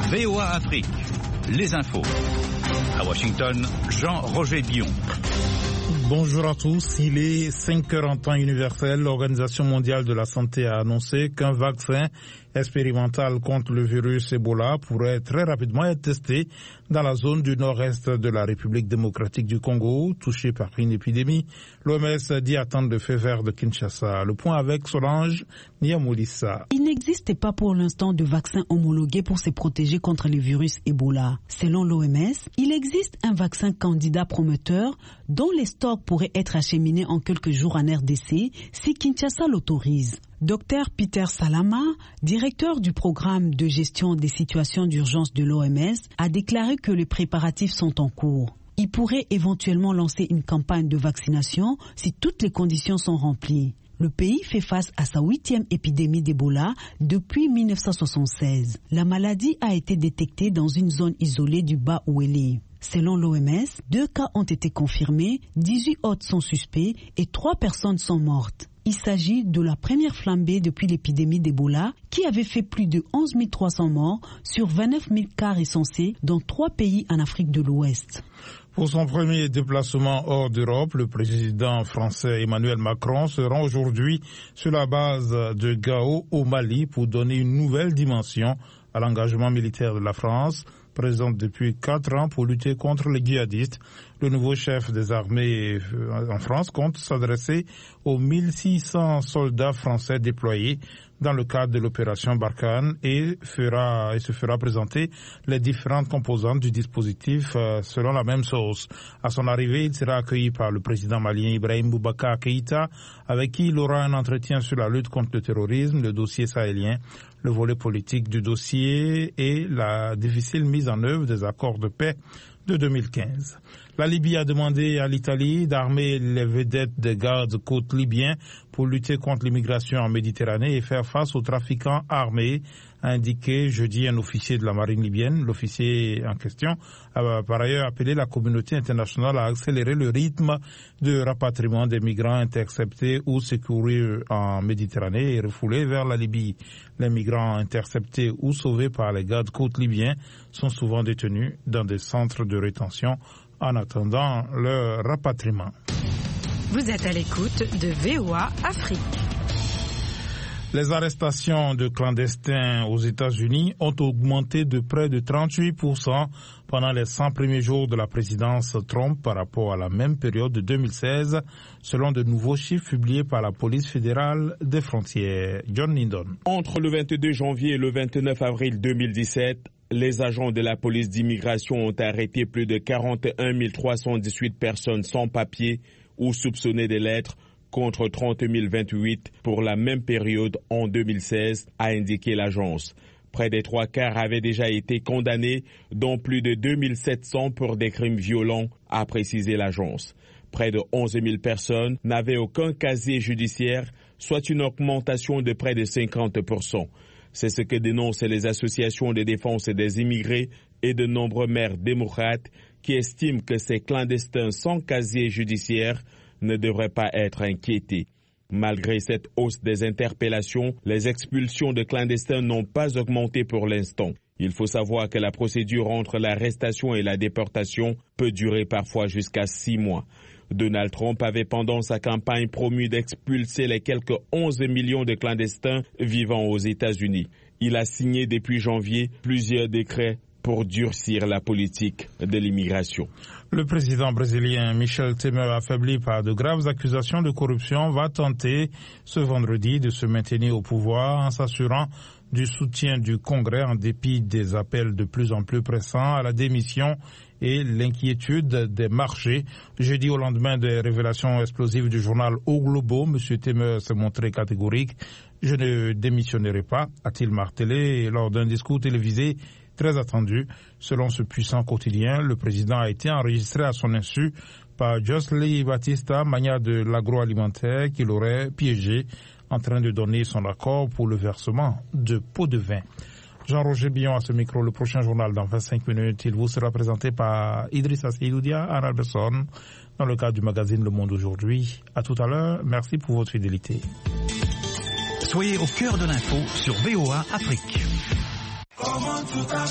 VOA Afrique, les infos. À Washington, Jean-Roger Billon. Bonjour à tous, il est 5h en temps universel. L'Organisation mondiale de la santé a annoncé qu'un vaccin expérimental contre le virus Ebola pourrait très rapidement être testé dans la zone du nord-est de la République démocratique du Congo, touchée par une épidémie. L'OMS dit attendre le feu vert de Kinshasa. Le point avec Solange Niamoulissa. Il n'existe pas pour l'instant de vaccin homologué pour se protéger contre le virus Ebola. Selon l'OMS, il existe un vaccin candidat prometteur dont les stocks pourraient être acheminés en quelques jours en RDC si Kinshasa l'autorise. Dr Peter Salama, directeur du programme de gestion des situations d'urgence de l'OMS, a déclaré que les préparatifs sont en cours. Il pourrait éventuellement lancer une campagne de vaccination si toutes les conditions sont remplies. Le pays fait face à sa 8e épidémie d'Ebola depuis 1976. La maladie a été détectée dans une zone isolée du Bas-Ouélé. Selon l'OMS, 2 cas ont été confirmés, 18 autres sont suspects et 3 personnes sont mortes. Il s'agit de la première flambée depuis l'épidémie d'Ebola qui avait fait plus de 11 300 morts sur 29 000 cas recensés dans 3 pays en Afrique de l'Ouest. Pour son premier déplacement hors d'Europe, le président français Emmanuel Macron se rend aujourd'hui sur la base de Gao au Mali pour donner une nouvelle dimension à l'engagement militaire de la France, présente depuis 4 ans pour lutter contre les djihadistes. Le nouveau chef des armées en France compte s'adresser aux 1600 soldats français déployés dans le cadre de l'opération Barkhane et se fera présenter les différentes composantes du dispositif selon la même source. À son arrivée, il sera accueilli par le président malien Ibrahim Boubacar Keïta, avec qui il aura un entretien sur la lutte contre le terrorisme, le dossier sahélien, le volet politique du dossier et la difficile mise en œuvre des accords de paix de 2015. La Libye a demandé à l'Italie d'armer les vedettes des gardes-côtes libyens pour lutter contre l'immigration en Méditerranée et faire face aux trafiquants armés, a indiqué jeudi un officier de la marine libyenne. L'officier en question a par ailleurs appelé la communauté internationale à accélérer le rythme de rapatriement des migrants interceptés ou secourus en Méditerranée et refoulés vers la Libye. Les migrants interceptés ou sauvés par les gardes-côtes libyens sont souvent détenus dans des centres de rétention en attendant leur rapatriement. Vous êtes à l'écoute de VOA Afrique. Les arrestations de clandestins aux États-Unis ont augmenté de près de 38% pendant les 100 premiers jours de la présidence Trump par rapport à la même période de 2016, selon de nouveaux chiffres publiés par la police fédérale des frontières. John Lindon. Entre le 22 janvier et le 29 avril 2017, les agents de la police d'immigration ont arrêté plus de 41 318 personnes sans papier ou soupçonnées de l'être, contre 30 028 pour la même période en 2016, a indiqué l'agence. Près des 3 quarts avaient déjà été condamnés, dont plus de 2 700 pour des crimes violents, a précisé l'agence. Près de 11 000 personnes n'avaient aucun casier judiciaire, soit une augmentation de près de 50%. C'est ce que dénoncent les associations de défense des immigrés et de nombreux maires démocrates qui estiment que ces clandestins sans casier judiciaire ne devraient pas être inquiétés. Malgré cette hausse des interpellations, les expulsions de clandestins n'ont pas augmenté pour l'instant. Il faut savoir que la procédure entre l'arrestation et la déportation peut durer parfois jusqu'à 6 mois. Donald Trump avait pendant sa campagne promu d'expulser les quelques 11 millions de clandestins vivant aux États-Unis. Il a signé depuis janvier plusieurs décrets pour durcir la politique de l'immigration. Le président brésilien Michel Temer, affaibli par de graves accusations de corruption, va tenter ce vendredi de se maintenir au pouvoir en s'assurant du soutien du Congrès en dépit des appels de plus en plus pressants à la démission et l'inquiétude des marchés. Jeudi, au lendemain des révélations explosives du journal O Globo, M. Temer s'est montré catégorique. « Je ne démissionnerai pas », a-t-il martelé lors d'un discours télévisé très attendu. Selon ce puissant quotidien, le président a été enregistré à son insu par Jocelyn Batista, magnat de l'agroalimentaire, qui l'aurait piégé en train de donner son accord pour le versement de pots de vin. Jean-Roger Billon à ce micro. Le prochain journal dans 25 minutes, il vous sera présenté par Idrissa Seydoudia, Anna Alberson, dans le cadre du magazine Le Monde aujourd'hui. À tout à l'heure. Merci pour votre fidélité. Soyez au cœur de l'info sur VOA Afrique.